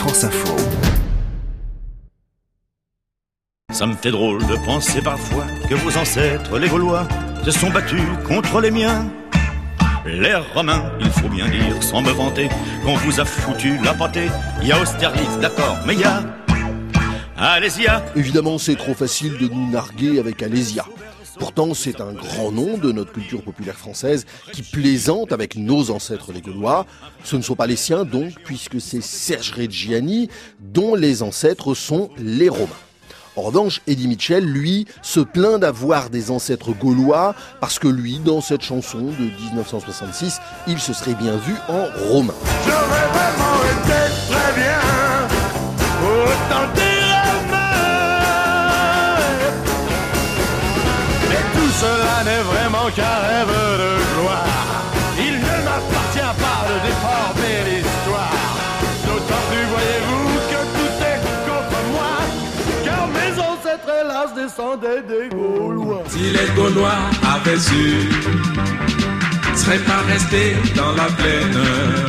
France Info. Ça me fait drôle de penser parfois que vos ancêtres, les Gaulois, se sont battus contre les miens. Les Romains, il faut bien dire, sans me vanter, qu'on vous a foutu la pâtée. Il y a Austerlitz, d'accord, mais il y a Alésia. Évidemment, c'est trop facile de nous narguer avec Alésia. Pourtant, c'est un grand nom de notre culture populaire française qui plaisante avec nos ancêtres les Gaulois. Ce ne sont pas les siens donc, puisque c'est Serge Reggiani dont les ancêtres sont les Romains. En revanche, Eddie Mitchell, lui, se plaint d'avoir des ancêtres gaulois parce que lui, dans cette chanson de 1966, il se serait bien vu en romain. J'aurais vraiment été très bien autant cela n'est vraiment qu'un rêve de gloire. Il ne m'appartient pas de déformer l'histoire. D'autant plus voyez-vous que tout est contre moi, car mes ancêtres hélas descendaient des Gaulois. Si les Gaulois avaient su, seraient pas restés dans la plaine.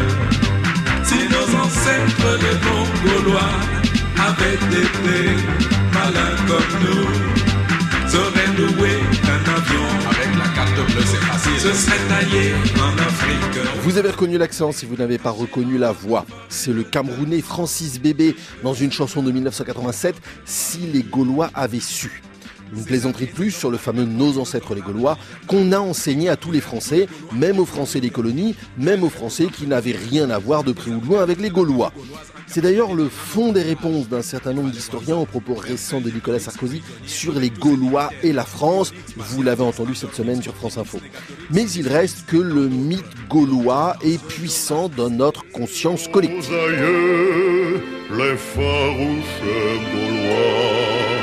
Si nos ancêtres les bons Gaulois avaient été malins comme nous, auraient loué un avion avec la carte bleue, c'est facile. Ce serait taillé en Afrique. Vous avez reconnu l'accent si vous n'avez pas reconnu la voix. C'est le Camerounais Francis Bébé dans une chanson de 1987, Si les Gaulois avaient su. Une plaisanterie de plus sur le fameux Nos ancêtres les Gaulois qu'on a enseigné à tous les Français, même aux Français des colonies, même aux Français qui n'avaient rien à voir de près ou de loin avec les Gaulois. C'est d'ailleurs le fond des réponses d'un certain nombre d'historiens aux propos récents de Nicolas Sarkozy sur les Gaulois et la France. Vous l'avez entendu cette semaine sur France Info. Mais il reste que le mythe gaulois est puissant dans notre conscience collective. Nos aïeux, les farouches Gaulois,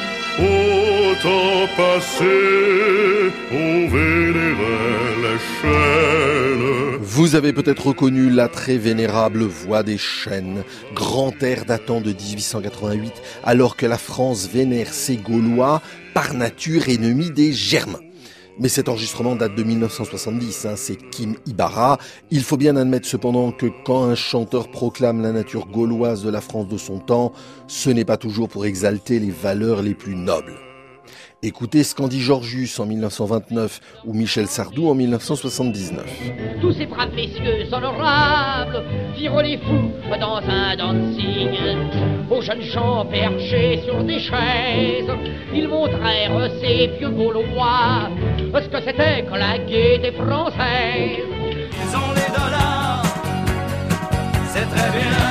au temps passé, on vénérait les chênes. Vous avez peut-être reconnu la très vénérable voix des chênes, grand air datant de 1888, alors que la France vénère ses Gaulois, par nature ennemis des Germains. Mais cet enregistrement date de 1970, c'est Kim Ibarra. Il faut bien admettre cependant que quand un chanteur proclame la nature gauloise de la France de son temps, ce n'est pas toujours pour exalter les valeurs les plus nobles. Écoutez Scandi Georgius en 1929 ou Michel Sardou en 1979. Tous ces braves messieurs honorables firent les fous dans un dancing. Aux jeunes gens perchés sur des chaises, ils montrèrent ces vieux Gaulois ce que c'était que la gaieté française. Ils ont les dollars, c'est très bien.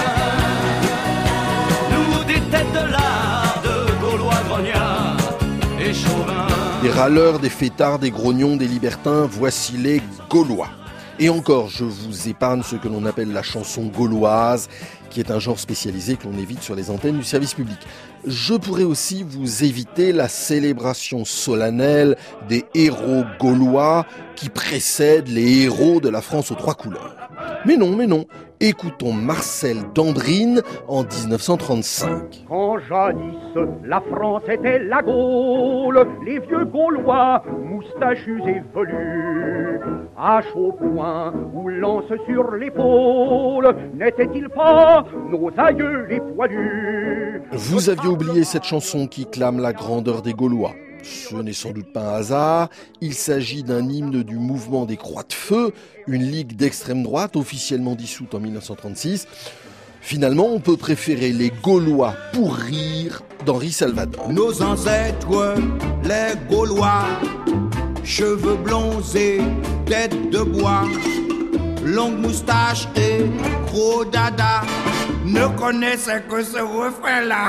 Nous des têtes de l'art de Gaulois grognards. Des râleurs, des fêtards, des grognons, des libertins, voici les Gaulois. Et encore, je vous épargne ce que l'on appelle la chanson gauloise, qui est un genre spécialisé que l'on évite sur les antennes du service public. Je pourrais aussi vous éviter la célébration solennelle des héros gaulois qui précèdent les héros de la France aux trois couleurs. Mais non, écoutons Marcel Dambrine en 1935. Quand jadis la France était la Gaule, les vieux Gaulois, moustachus et velus, hache au poing ou lance sur l'épaule, n'étaient-ils pas nos aïeux les poilus? Vous aviez oublié cette chanson qui clame la grandeur des Gaulois. Ce n'est sans doute pas un hasard, il s'agit d'un hymne du mouvement des Croix de Feu, une ligue d'extrême droite officiellement dissoute en 1936. Finalement, on peut préférer les Gaulois pour rire d'Henri Salvador. Nos ancêtres, les Gaulois, cheveux blonds et tête de bois, longue moustache et gros dada, ne connaissaient que ce refrain-là.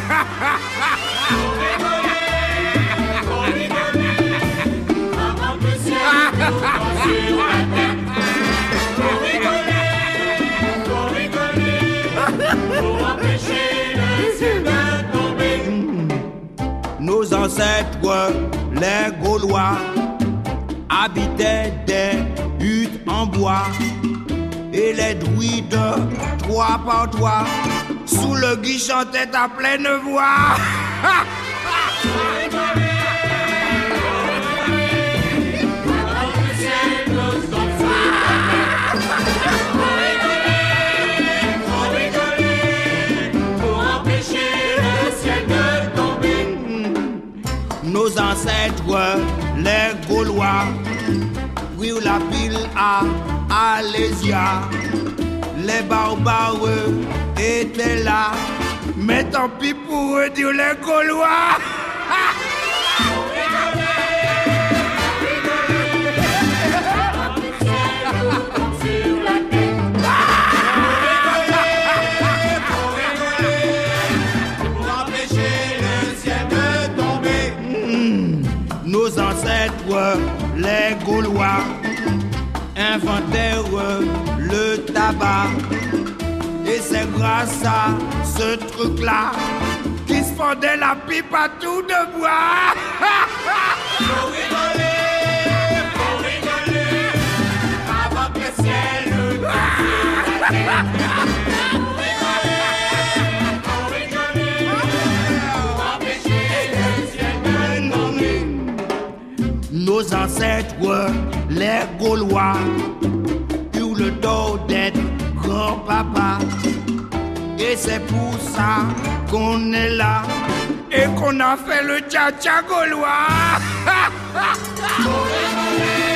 Nos ancêtres, les Gaulois, habitaient des huttes en bois et les druides, trois par trois, sous le gui chantaient à pleine voix. ancêtres, les Gaulois, oui, la pile à Alésia. Les barbares étaient là, mais tant pis pour eux, dire les Gaulois. Nos ancêtres, les Gaulois, inventèrent le tabac. Et c'est grâce à ce truc-là qu'ils se fendaient la pipe à tout de bois. Faut rigoler, avant que le ciel nous nos ancêtres, les Gaulois, eurent le dos d'être grand-papa. Et c'est pour ça qu'on est là et qu'on a fait le tcha-tcha gaulois.